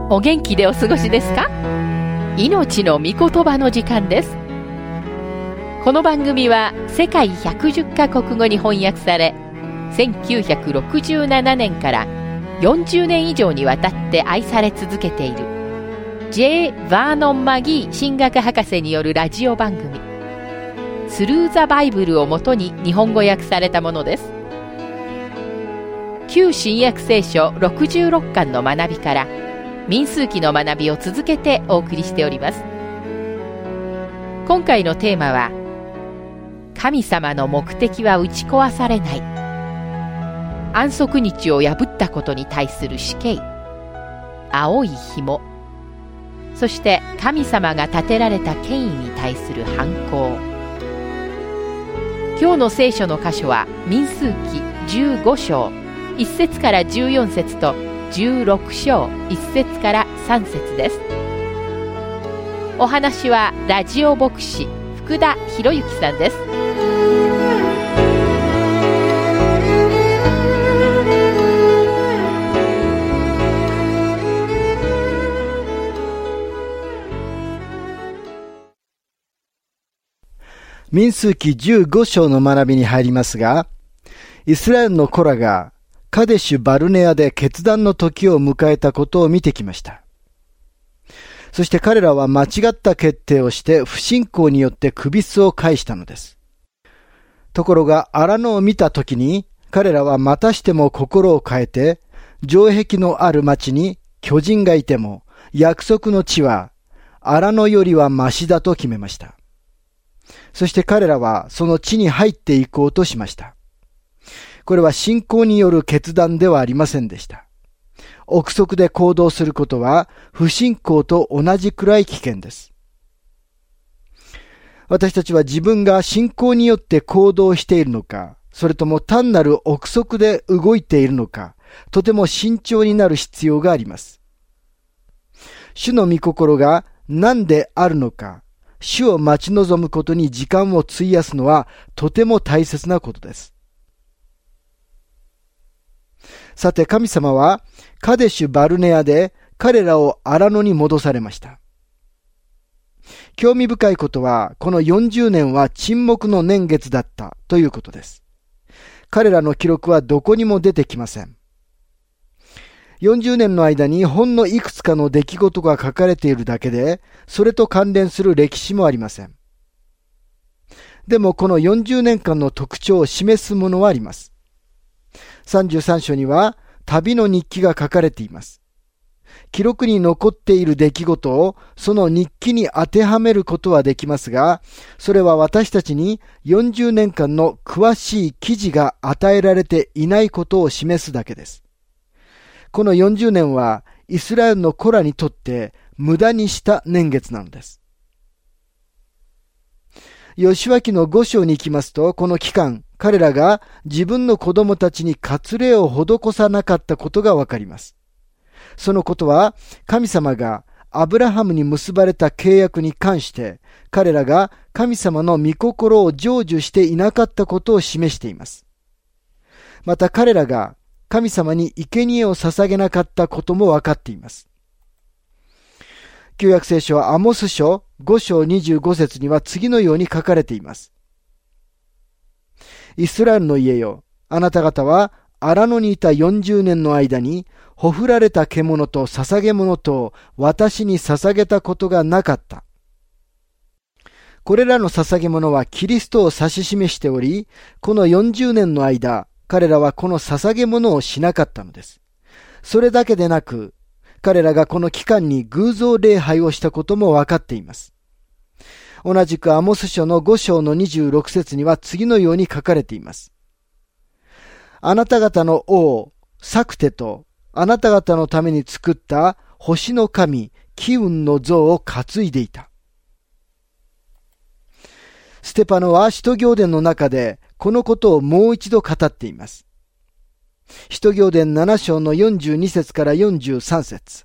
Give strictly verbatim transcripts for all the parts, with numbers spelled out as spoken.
お元気でお過ごしですか？命の御言葉の時間です。この番組は世界ひゃくじゅっカ国語に翻訳され、せんきゅうひゃくろくじゅうななねんからよんじゅうねん以上にわたって愛され続けている J. バーノン・マギー神学博士によるラジオ番組スルーザバイブルをもとに日本語訳されたものです。旧新約聖書ろくじゅうろっかんの学びから民数記の学びを続けてお送りしております。今回のテーマは、神様の目的は打ち壊されない。安息日を破ったことに対する死刑、青い紐、そして神様が立てられた権威に対する反抗。今日の聖書の箇所は民数記じゅうごしょういっ節からじゅうよん節とじゅうろくしょういっ節からさん節です。お話はラジオ牧師福田博之さんです。 民数記じゅうごしょうの学びに入りますが、イスラエルの子らがカデシュ・バルネアで決断の時を迎えたことを見てきました。そして彼らは間違った決定をして不信仰によって首巣を返したのです。ところが荒野を見た時に彼らはまたしても心を変えて、城壁のある町に巨人がいても約束の地は荒野よりはましだと決めました。そして彼らはその地に入っていこうとしました。これは信仰による決断ではありませんでした。憶測で行動することは不信仰と同じくらい危険です。私たちは自分が信仰によって行動しているのか、それとも単なる憶測で動いているのか、とても慎重になる必要があります。主の御心が何であるのか、主を待ち望むことに時間を費やすのはとても大切なことです。さて神様はカデシュ・バルネアで彼らを荒野に戻されました。興味深いことはこのよんじゅうねんは沈黙の年月だったということです。彼らの記録はどこにも出てきません。よんじゅうねんの間にほんのいくつかの出来事が書かれているだけで、それと関連する歴史もありません。でもこのよんじゅうねんかんの特徴を示すものはあります。さんじゅうさんしょには旅の日記が書かれています。記録に残っている出来事をその日記に当てはめることはできますが、それは私たちによんじゅうねんかんの詳しい記事が与えられていないことを示すだけです。このよんじゅうねんはイスラエルの子らにとって無駄にした年月なのです。ヨシュア記のごしょうに行きますと、この期間、彼らが自分の子供たちに割礼を施さなかったことがわかります。そのことは神様がアブラハムに結ばれた契約に関して彼らが神様の御心を成就していなかったことを示しています。また彼らが神様に生贄を捧げなかったこともわかっています。旧約聖書はアモス書ごしょうにじゅうご節には次のように書かれています。イスラエルの家よ、あなた方は荒野にいたよんじゅうねんの間にほふられた獣と捧げ物と私に捧げたことがなかった。これらの捧げ物はキリストを指し示しており、このよんじゅうねんの間、彼らはこの捧げ物をしなかったのです。それだけでなく、彼らがこの期間に偶像礼拝をしたこともわかっています。同じくアモス書のごしょうのにじゅうろく節には次のように書かれています。あなた方の王、サクテと、あなた方のために作った星の神、キウンの像を担いでいた。ステパノは使徒行伝の中でこのことをもう一度語っています。使徒行伝ななしょうのよんじゅうに節からよんじゅうさん節。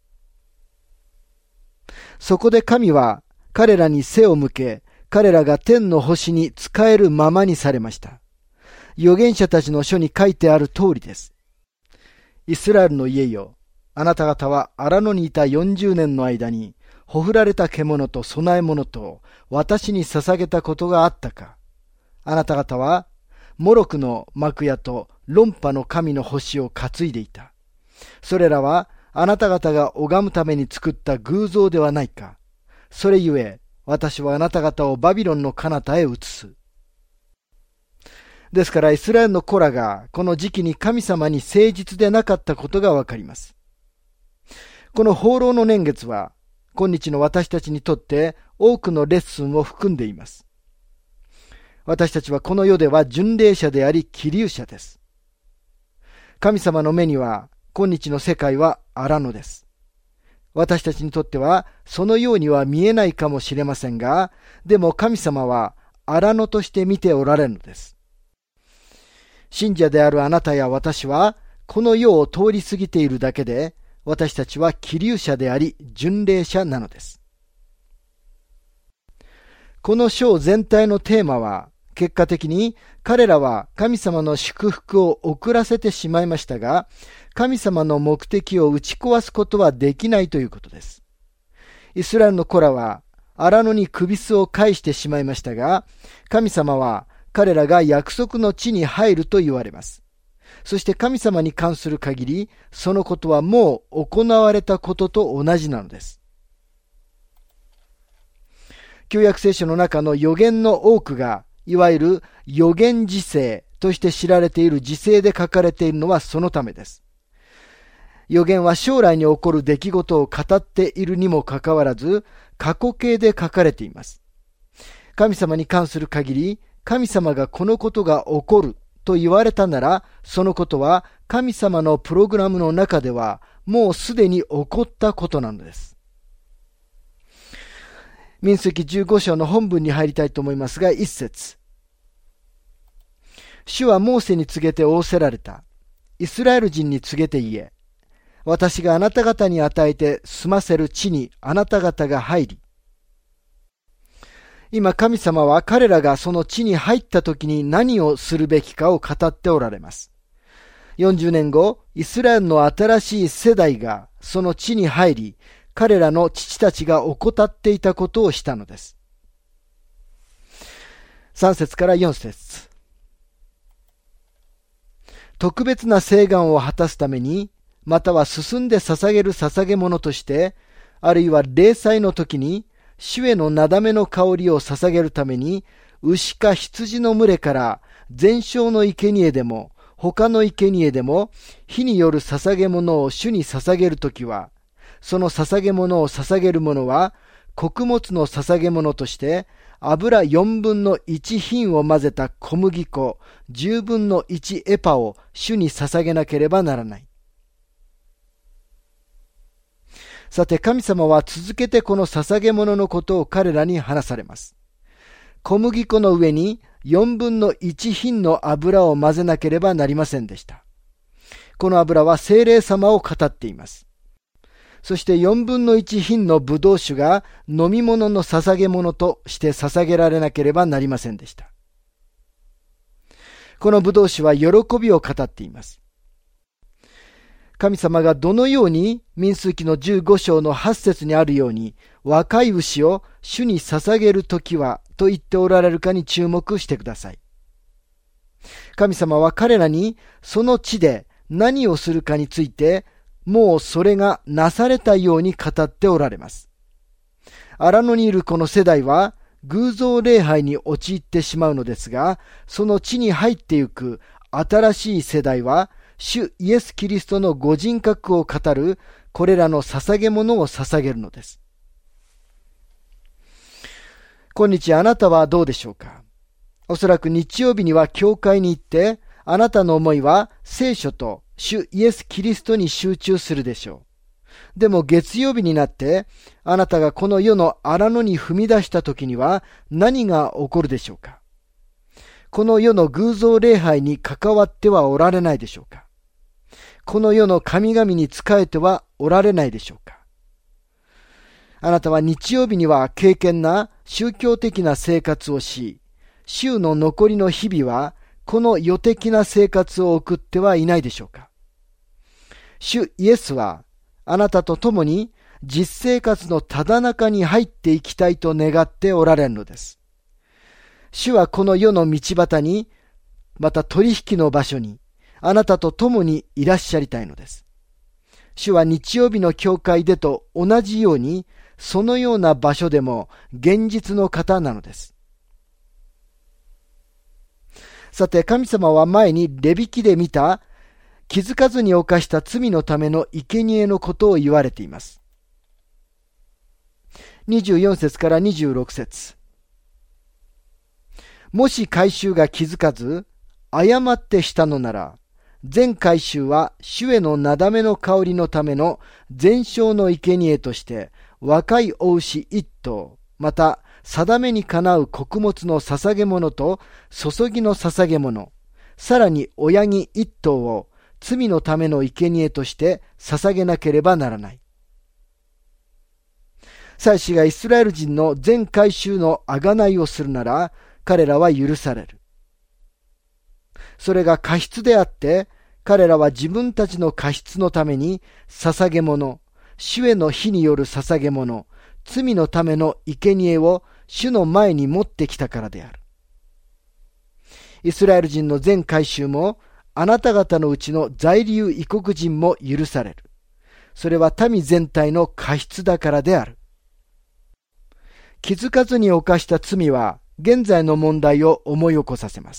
そこで神は彼らに背を向け、彼らが天の星に仕えるままにされました。預言者たちの書に書いてある通りです。イスラエルの家よ、 あなた方は荒野にいたよんじゅうねんの間に、ほふられた獣と供え物と私に捧げたことがあったか。あなた方は、モロクの幕屋と論破の神の星を担いでいた。それらは、あなた方が拝むために作った偶像ではないか。それゆえ、私はあなた方をバビロンの彼方へ移す。ですから、イスラエルの子らが、この時期に神様に誠実でなかったことがわかります。この放浪の年月は、今日の私たちにとって多くのレッスンを含んでいます。私たちはこの世では巡礼者であり、気流者です。神様の目には、今日の世界は荒野です。私たちにとっては、そのようには見えないかもしれませんが、でも神様は荒野として見ておられるのです。信者であるあなたや私は、この世を通り過ぎているだけで、私たちは気流者であり、巡礼者なのです。この章全体のテーマは、結果的に彼らは神様の祝福を遅らせてしまいましたが、神様の目的を打ち壊すことはできないということです。イスラエルの子らは荒野に首巣を返してしまいましたが、神様は彼らが約束の地に入ると言われます。そして神様に関する限り、そのことはもう行われたことと同じなのです。旧約聖書の中の預言の多くが、いわゆる預言時世として知られている時世で書かれているのはそのためです。預言は将来に起こる出来事を語っているにもかかわらず、過去形で書かれています。神様に関する限り、神様がこのことが起こると言われたなら、そのことは神様のプログラムの中ではもうすでに起こったことなのです。民数記じゅうご章の本文に入りたいと思いますが、一節。主はモーセに告げて仰せられた。イスラエル人に告げて言え。私があなた方に与えて住ませる地にあなた方が入り。今神様は彼らがその地に入った時に何をするべきかを語っておられます。よんじゅうねんご、イスラエルの新しい世代がその地に入り、彼らの父たちが怠っていたことをしたのです。さん節からよん節。特別な誓願を果たすために、または進んで捧げる捧げ物として、あるいは礼祭の時に、主へのなだめの香りを捧げるために、牛か羊の群れから全焼の生贄でも、他の生贄でも、火による捧げ物を主に捧げるときは、その捧げ物を捧げる者は、穀物の捧げ物として、油四分の一品を混ぜた小麦粉、十分の一エパを主に捧げなければならない。さて神様は続けてこの捧げ物のことを彼らに話されます。小麦粉の上に四分の一品の油を混ぜなければなりませんでした。この油は聖霊様を語っています。そして四分の一品のブドウ酒が飲み物の捧げ物として捧げられなければなりませんでした。このブドウ酒は喜びを語っています。神様がどのように民数記のじゅうご章のはち節にあるように若い牛を主に捧げるときはと言っておられるかに注目してください。神様は彼らにその地で何をするかについてもうそれがなされたように語っておられます。荒野にいるこの世代は偶像礼拝に陥ってしまうのですが、その地に入ってゆく新しい世代は主イエス・キリストのご人格を語るこれらの捧げ物を捧げるのです。今日あなたはどうでしょうか。おそらく日曜日には教会に行って、あなたの思いは聖書と主イエス・キリストに集中するでしょう。でも月曜日になって、あなたがこの世の荒野に踏み出した時には何が起こるでしょうか。この世の偶像礼拝に関わってはおられないでしょうか。この世の神々に仕えてはおられないでしょうか。あなたは日曜日には敬虔な宗教的な生活をし、週の残りの日々はこの世的な生活を送ってはいないでしょうか。主イエスはあなたと共に実生活のただ中に入っていきたいと願っておられるのです。主はこの世の道端に、また取引の場所に、あなたと共にいらっしゃりたいのです。主は日曜日の教会でと同じように、そのような場所でも現実の方なのです。さて、神様は前にレビ記で見た気づかずに犯した罪のための生贄のことを言われています。にじゅうよん節からにじゅうろく節。もし改宗が気づかず、誤ってしたのなら、全改宗は主へのなだめの香りのための全焼の生贄として、若いお牛一頭、また、定めにかなう穀物の捧げ物と注ぎの捧げ物、さらに親木一頭を罪のための生贄として捧げなければならない。祭司がイスラエル人の全改宗の贖いをするなら、彼らは許される。それが過失であって、彼らは自分たちの過失のために捧げ物、主への火による捧げ物、罪のための生贄を主の前に持ってきたからである。イスラエル人の全改宗も、あなた方のうちの在留異国人も許される。それは民全体の過失だからである。気づかずに犯した罪は、現在の問題を思い起こさせます。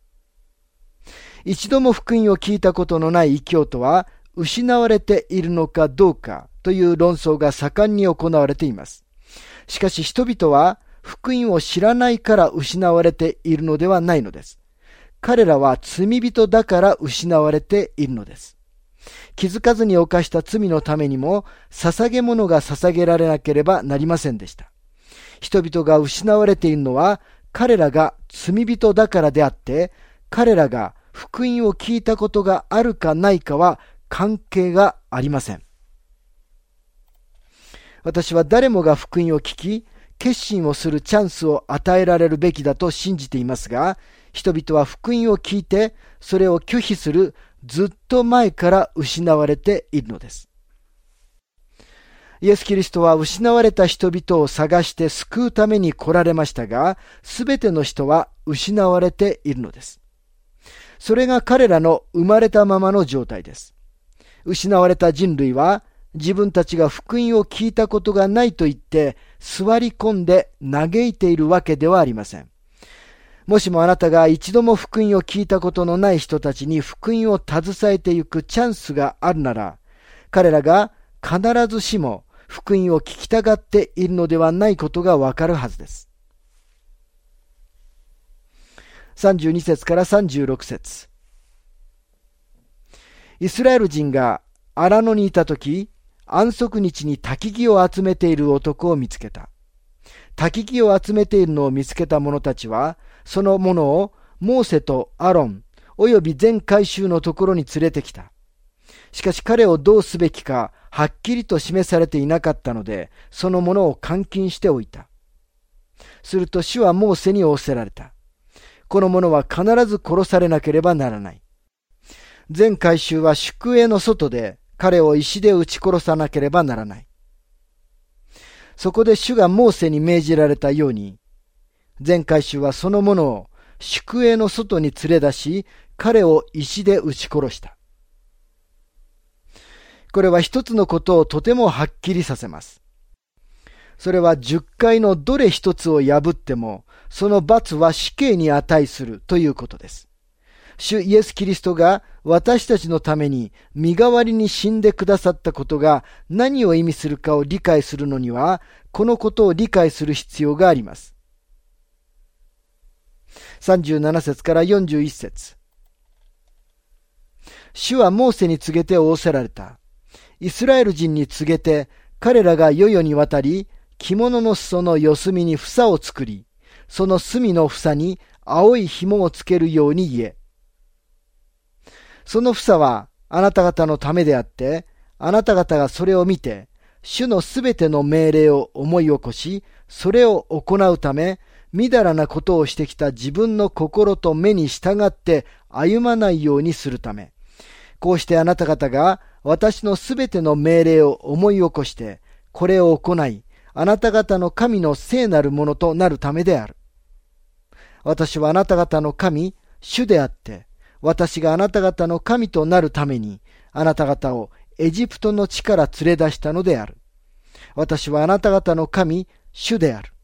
一度も福音を聞いたことのない異教徒は、失われているのかどうかという論争が盛んに行われています。しかし人々は、福音を知らないから失われているのではないのです。彼らは罪人だから失われているのです。気づかずに犯した罪のためにも捧げ物が捧げられなければなりませんでした。人々が失われているのは彼らが罪人だからであって、彼らが福音を聞いたことがあるかないかは関係がありません。私は誰もが福音を聞き、決心をするチャンスを与えられるべきだと信じていますが、人々は福音を聞いて、それを拒否するずっと前から失われているのです。イエス・キリストは失われた人々を探して救うために来られましたが、すべての人は失われているのです。それが彼らの生まれたままの状態です。失われた人類は、自分たちが福音を聞いたことがないと言って座り込んで嘆いているわけではありません。もしもあなたが一度も福音を聞いたことのない人たちに福音を携えていくチャンスがあるなら、彼らが必ずしも福音を聞きたがっているのではないことがわかるはずです。さんじゅうに節からさんじゅうろく節。イスラエル人が荒野にいたとき、安息日に焚き木を集めている男を見つけた。焚き木を集めているのを見つけた者たちは、その者をモーセとアロン、および全改宗のところに連れてきた。しかし彼をどうすべきか、はっきりと示されていなかったので、その者を監禁しておいた。すると主はモーセに仰せられた。この者は必ず殺されなければならない。全改宗は宿営の外で、彼を石で撃ち殺さなければならない。そこで主がモーセに命じられたように、全改宗はその者を宿営の外に連れ出し、彼を石で撃ち殺した。これは一つのことをとてもはっきりさせます。それは十回のどれ一つを破っても、その罰は死刑に値するということです。主イエス・キリストが私たちのために身代わりに死んでくださったことが何を意味するかを理解するのには、このことを理解する必要があります。さんじゅうなな節からよんじゅういち節。主はモーセに告げて仰せられた。イスラエル人に告げて、彼らが世々にわたり、着物の裾の四隅に房を作り、その隅の房に青い紐をつけるように言え。その房はあなた方のためであって、あなた方がそれを見て、主のすべての命令を思い起こし、それを行うため、みだらなことをしてきた自分の心と目に従って歩まないようにするため、こうしてあなた方が私のすべての命令を思い起こして、これを行い、あなた方の神の聖なるものとなるためである。私はあなた方の神、主であって、私があなた方の神となるために、あなた方をエジプトの地から連れ出したのである。私はあなた方の神、主である。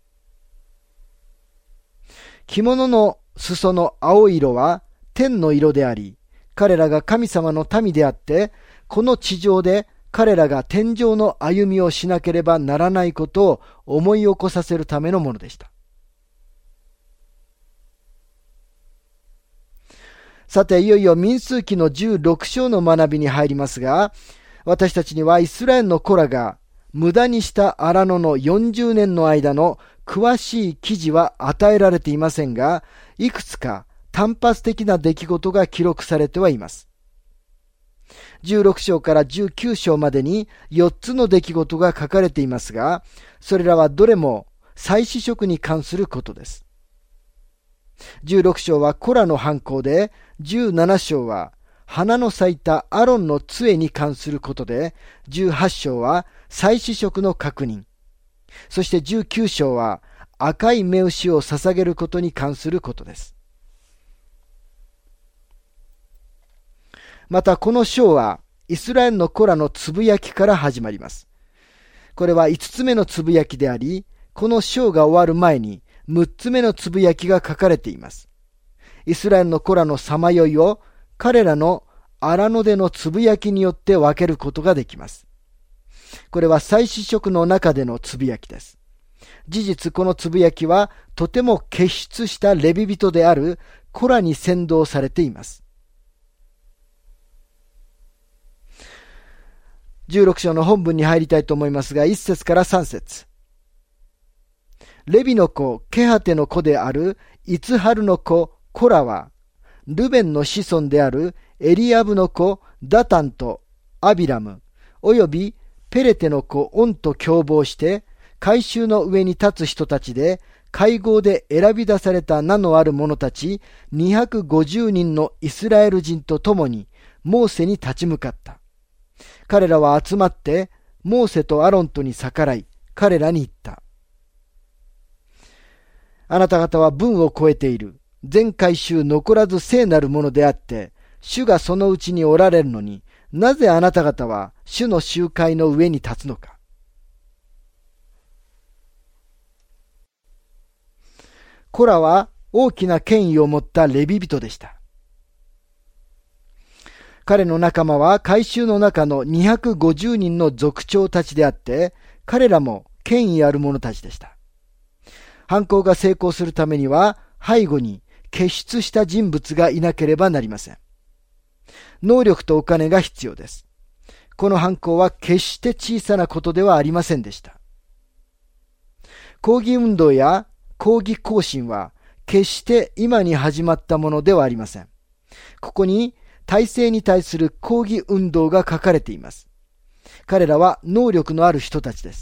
着物の裾の青色は天の色であり、彼らが神様の民であって、この地上で彼らが天上の歩みをしなければならないことを思い起こさせるためのものでした。さて、いよいよ民数記のじゅうろく章の学びに入りますが、私たちにはイスラエルの子らが無駄にした荒野のよんじゅうねんの間の詳しい記事は与えられていませんが、いくつか単発的な出来事が記録されてはいます。じゅうろく章からじゅうきゅう章までによっつの出来事が書かれていますが、それらはどれも祭司職に関することです。じゅうろく章はコラの犯行で、じゅうなな章は花の咲いたアロンの杖に関することで、じゅうはち章は祭司職の確認、そしてじゅうきゅう章は赤い目牛を捧げることに関することです。またこの章はイスラエルの子らのつぶやきから始まります。これはいつつめのつぶやきであり、この章が終わる前にむっつめのつぶやきが書かれています。イスラエルの子らのさまよいを彼らの荒野でのつぶやきによって分けることができます。これは祭司職の中でのつぶやきです。事実このつぶやきはとても傑出したレビ人であるコラに先導されています。じゅうろく章の本文に入りたいと思いますが、いっ節からさん節。レビの子ケハテの子であるイツハルの子コラは、ルベンの子孫であるエリアブの子ダタンとアビラム、およびペレテの子オンと共謀して、改宗の上に立つ人たちで、会合で選び出された名のある者たちにひゃくごじゅうにんのイスラエル人と共に、モーセに立ち向かった。彼らは集まって、モーセとアロンとに逆らい、彼らに言った。あなた方は分を超えている。全改宗残らず聖なるものであって、主がそのうちにおられるのに、なぜあなた方は主の集会の上に立つのか。コラは大きな権威を持ったレビ人でした。彼の仲間は改宗の中のにひゃくごじゅうにんの族長たちであって、彼らも権威ある者たちでした。犯行が成功するためには、背後に傑出した人物がいなければなりません。能力とお金が必要です。この犯行は決して小さなことではありませんでした。抗議運動や抗議行進は決して今に始まったものではありません。ここに体制に対する抗議運動が書かれています。彼らは能力のある人たちです。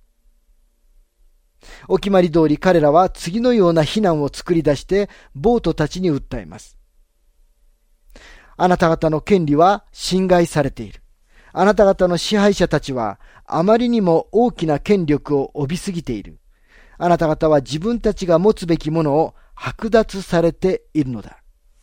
お決まり通り彼らは次のような非難を作り出して暴徒たちに訴えます。あなた方の権利は侵害されている。あなた方の支配者たちはあまりにも大きな権力を帯びすぎている。あなた方は自分たちが持つべきものを剥奪されているのだ。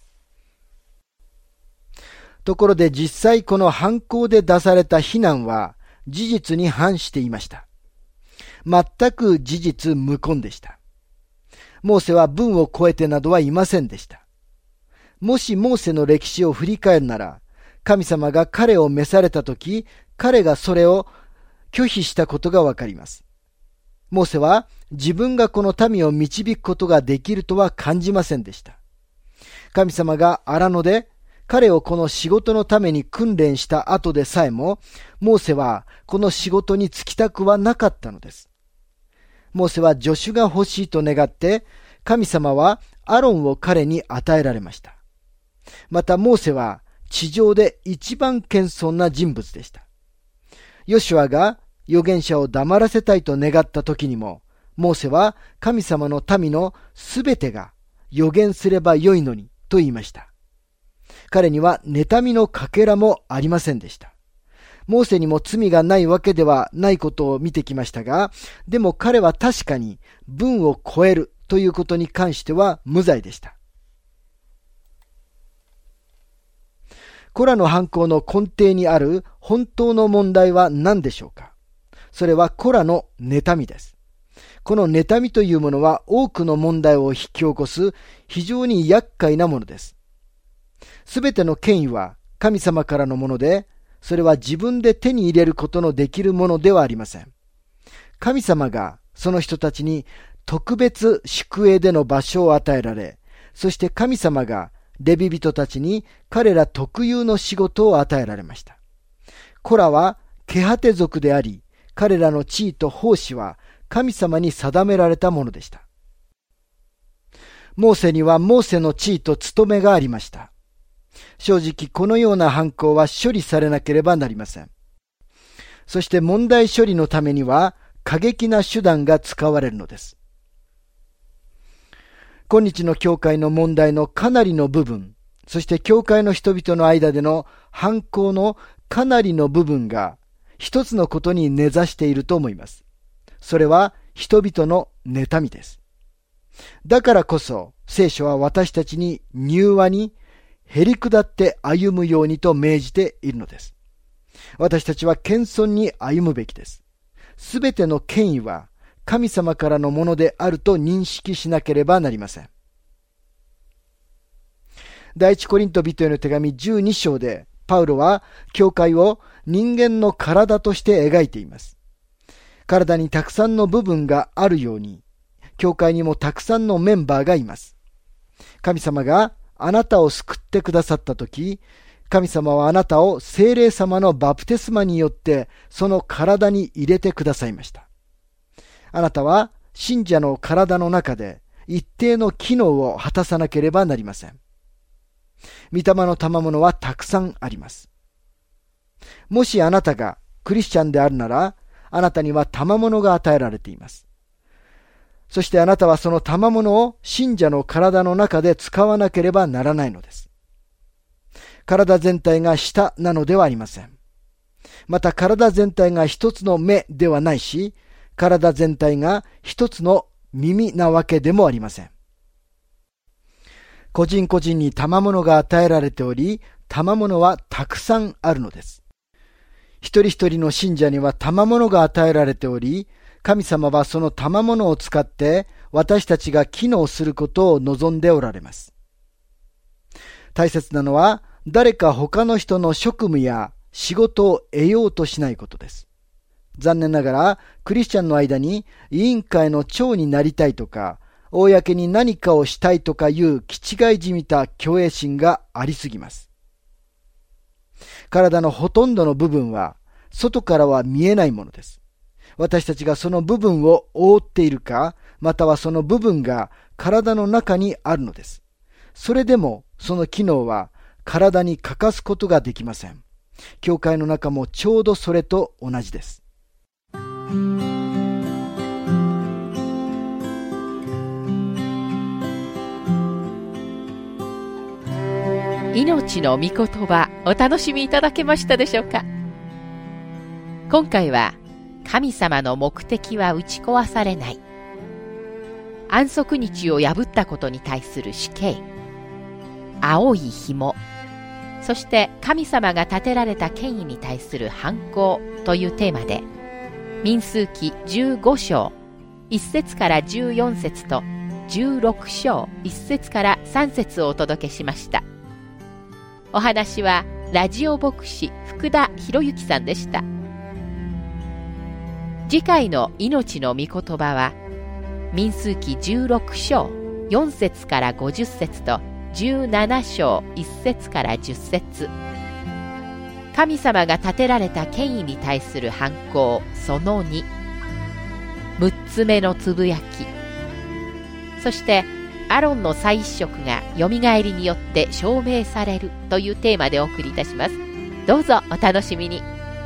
ところで実際この犯行で出された非難は事実に反していました。全く事実無根でした。モーセは分を超えてなどはいませんでした。もしモーセの歴史を振り返るなら、神様が彼を召されたとき、彼がそれを拒否したことがわかります。モーセは自分がこの民を導くことができるとは感じませんでした。神様が荒野で彼をこの仕事のために訓練した後でさえも、モーセはこの仕事に就きたくはなかったのです。モーセは助手が欲しいと願って、神様はアロンを彼に与えられました。またモーセは地上で一番謙遜な人物でした。ヨシュアが預言者を黙らせたいと願った時にも、モーセは神様の民のすべてが預言すればよいのにと言いました。彼には妬みのかけらもありませんでした。 モーセにも罪がないわけではないことを見てきましたが、でも彼は確かに文を超えるということに関しては無罪でした。コラの犯行の根底にある本当の問題は何でしょうか。それはコラの妬みです。この妬みというものは多くの問題を引き起こす非常に厄介なものです。すべての権威は神様からのもので、それは自分で手に入れることのできるものではありません。神様がその人たちに特別宿営での場所を与えられ、そして神様がレビ人たちに彼ら特有の仕事を与えられました。コラはケハテ族であり、彼らの地位と奉仕は神様に定められたものでした。モーセにはモーセの地位と務めがありました。正直このような犯行は処理されなければなりません。そして問題処理のためには過激な手段が使われるのです。今日の教会の問題のかなりの部分、そして教会の人々の間での犯行のかなりの部分が一つのことに根ざしていると思います。それは人々の妬みです。だからこそ聖書は私たちに柔和にへり下って歩むようにと命じているのです。私たちは謙遜に歩むべきです。すべての権威は神様からのものであると認識しなければなりません。第一コリント人への手紙じゅうに章でパウロは教会を人間の体として描いています。体にたくさんの部分があるように、教会にもたくさんのメンバーがいます。神様があなたを救ってくださったとき、神様はあなたを聖霊様のバプテスマによってその体に入れてくださいました。あなたは信者の体の中で一定の機能を果たさなければなりません。御霊の賜物はたくさんあります。もしあなたがクリスチャンであるなら、あなたには賜物が与えられています。そしてあなたはその賜物を信者の体の中で使わなければならないのです。体全体が舌なのではありません。また体全体が一つの目ではないし、体全体が一つの耳なわけでもありません。個人個人に賜物が与えられており、賜物はたくさんあるのです。一人一人の信者には賜物が与えられており、神様はその賜物を使って私たちが機能することを望んでおられます。大切なのは誰か他の人の職務や仕事を得ようとしないことです。残念ながらクリスチャンの間に委員会の長になりたいとか、公に何かをしたいとかいう気違いじみた虚栄心がありすぎます。体のほとんどの部分は外からは見えないものです。私たちがその部分を覆っているか、またはその部分が体の中にあるのです。それでもその機能は体に欠かすことができません。教会の中もちょうどそれと同じです。 命の御言葉、お楽しみいただけましたでしょうか。今回は神様の目的は打ち壊されない、安息日を破ったことに対する死刑、青い紐、そして神様が立てられた権威に対する反抗というテーマで、民数記じゅうご章いっ節からじゅうよん節とじゅうろく章いっ節からさん節をお届けしました。お話はラジオ牧師福田博之さんでした。次回の命の御言葉は民数記じゅうろく章よん節からごじゅっ節とじゅうなな章いっ節からじゅっ節、神様が立てられた権威に対する反抗そのに、むっつめのつぶやき、そしてアロンの再一色がよみがえりによって証明されるというテーマでお送りいたします。どうぞお楽しみに。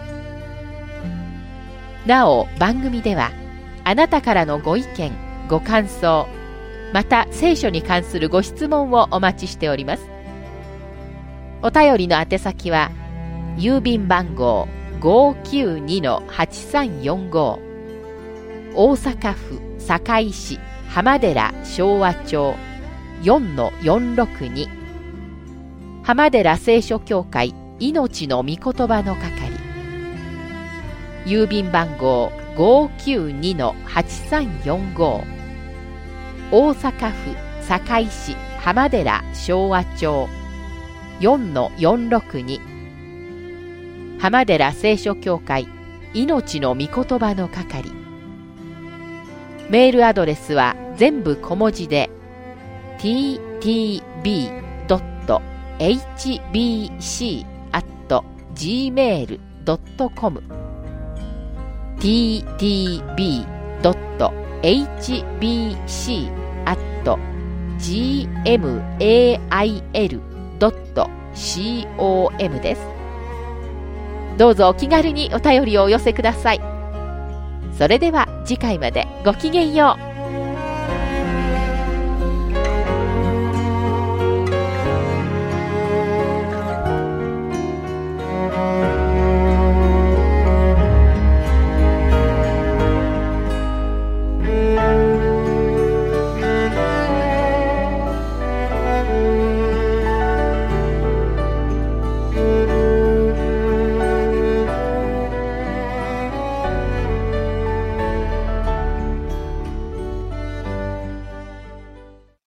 なお番組ではあなたからのご意見ご感想、また聖書に関するご質問をお待ちしております。お便りの宛先は郵便番号ごーきゅうにのはちさんよんご、大阪府堺市浜寺昭和町 よんのよんろくに、浜寺聖書協会命の御言葉の係、郵便番号 ごーきゅうにのはちさんよんご、大阪府堺市浜寺昭和町 よんのよんろくに、浜寺聖書協会命の御言葉の係。メールアドレスは全部小文字で ティーティービードットエイチビーシーアットジーメールドットコム ティーティービードットエイチビーシーアットジーエムエーアイエルドットコム です。どうぞお気軽にお便りをお寄せください。それでは次回までごきげんよう。